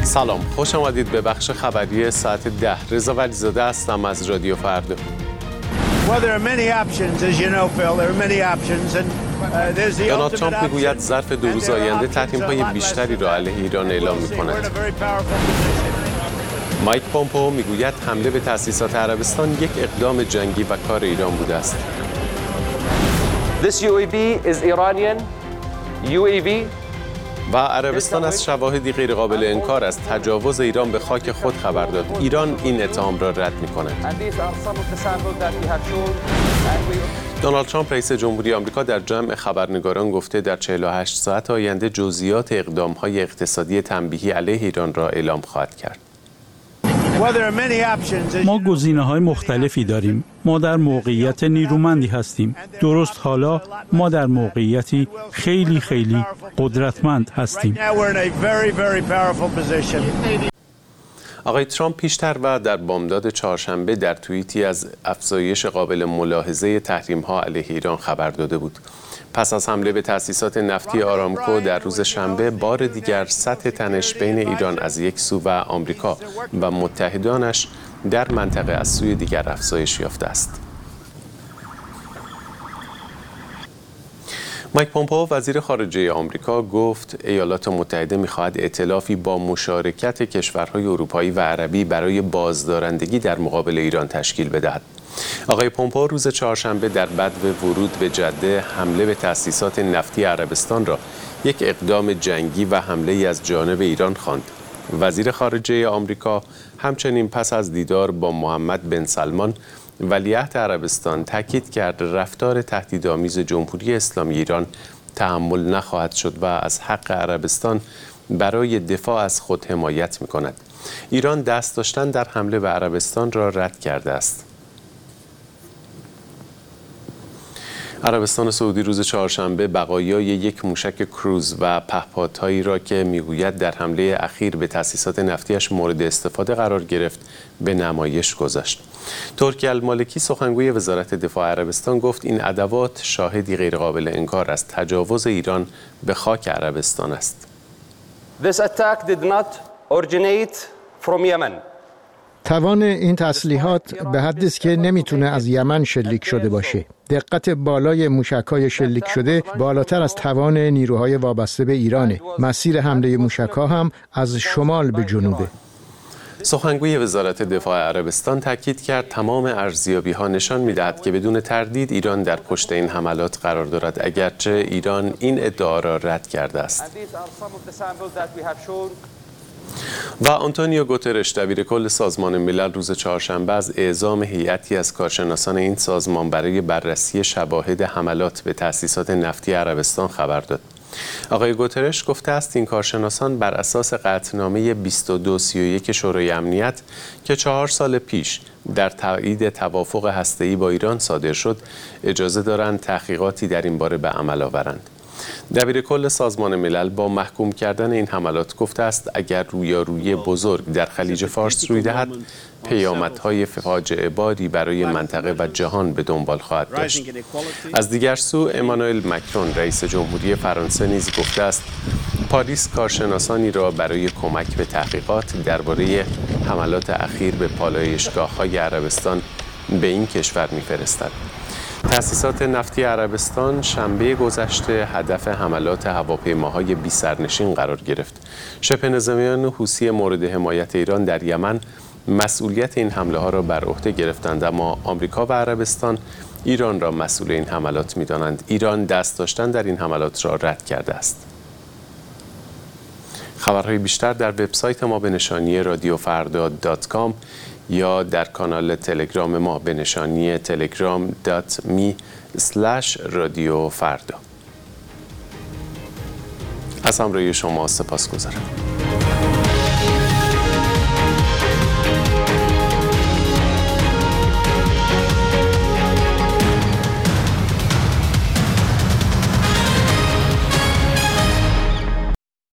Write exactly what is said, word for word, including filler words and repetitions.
سلام، خوش آمدید به بخش خبری ساعت ده. رضا ولیزاده هستم از رادیو فردا. دونالد ترامپ میگوید ظرف دو روز آینده تحریم‌های بیشتری را علیه ایران اعلام می‌کند. مایک پومپئو میگوید حمله به تأسیسات عربستان یک اقدام جنگی و کار ایران بوده است. This یو ای وی is Iranian یو ای وی و عربستان از شواهدی غیرقابل انکار از تجاوز ایران به خاک خود خبر داد. ایران این اتهام را رد می‌کند. دونالد ترامپ رئیس جمهوری آمریکا در جمع خبرنگاران گفته در چهل و هشت ساعت آینده جزئیات اقدام‌های اقتصادی تنبیهی علیه ایران را اعلام خواهد کرد. ما گزینه‌های مختلفی داریم. ما در موقعیت نیرومندی هستیم. درست حالا ما در موقعیتی خیلی خیلی قدرتمند هستیم. آقای ترامپ پیشتر و در بامداد چهارشنبه در توییتی از افزایش قابل ملاحظه تحریم‌ها علیه ایران خبر داده بود. پس از حمله به تأسیسات نفتی آرامکو در روز شنبه، بار دیگر سطح تنش بین ایران از یک سو و آمریکا و متحدانش در منطقه از سوی دیگر افزایش یافته است. مایک پومپئو وزیر خارجه آمریکا گفت ایالات متحده می‌خواهد ائتلافی با مشارکت کشورهای اروپایی و عربی برای بازدارندگی در مقابل ایران تشکیل بدهد. آقای پومپئو روز چهارشنبه در بدو ورود به جده حمله به تأسیسات نفتی عربستان را یک اقدام جنگی و حمله از جانب ایران خواند. وزیر خارجه آمریکا همچنین پس از دیدار با محمد بن سلمان ولیعهد عربستان تاکید کرد رفتار تهدیدآمیز جمهوری اسلامی ایران تحمل نخواهد شد و از حق عربستان برای دفاع از خود حمایت می‌کند. ایران دست داشتن در حمله به عربستان را رد کرده است. عربستان سعودی روز چهارشنبه بقایای یک موشک کروز و پهپادهایی را که میگوید در حمله اخیر به تأسیسات نفتیش مورد استفاده قرار گرفت به نمایش گذاشت. ترکی المالکی سخنگوی وزارت دفاع عربستان گفت این ادوات شاهدی غیرقابل انکار از تجاوز ایران به خاک عربستان است. This attack did not originate from Yemen. توان این تسلیحات به حدی است که نمیتونه از یمن شلیک شده باشه. دقت بالای موشک‌های شلیک شده بالاتر از توان نیروهای وابسته به ایرانه. مسیر حمله موشک‌ها هم از شمال به جنوبه. سخنگوی وزارت دفاع عربستان تاکید کرد تمام ارزیابی‌ها نشان می‌دهد که بدون تردید ایران در پشت این حملات قرار دارد، اگرچه ایران این ادعا را رد کرده است. و آنتونیو گوترش دبیر کل سازمان ملل روز چهارشنبه از اعزام هیئتی از کارشناسان این سازمان برای بررسی شواهد حملات به تأسیسات نفتی عربستان خبر داد. آقای گوترش گفته است این کارشناسان بر اساس قطعنامه بیست و دو سی و یک شورای امنیت که چهار سال پیش در تایید توافق هسته‌ای با ایران صادر شد، اجازه دارند تحقیقاتی در این باره به عمل آورند. دبیر کل سازمان ملل با محکوم کردن این حملات گفته است اگر رویارویی بزرگ در خلیج فارس روی دهد، پیامدهای فاجعه باری برای منطقه و جهان به دنبال خواهد داشت. از دیگر سو امانوئل مکرون رئیس جمهوری فرانسه نیز گفته است پاریس کارشناسانی را برای کمک به تحقیقات درباره حملات اخیر به پالایشگاه‌های عربستان به این کشور می‌فرستد. تأسیسات نفتی عربستان شنبه گذشته هدف حملات هواپیماهای بی سرنشین قرار گرفت. شبه نظامیان حوثی مورد حمایت ایران در یمن مسئولیت این حمله ها را بر عهده گرفتند، اما آمریکا و عربستان ایران را مسئول این حملات می‌دانند. ایران دست داشتن در این حملات را رد کرده است. خبرهای بیشتر در وبسایت ما به نشانی رادیو فردا دات کام یا در کانال تلگرام ما به نشانی تلگرام دات می اسلش رادیو فردا. از همراهی شما سپاسگزارم.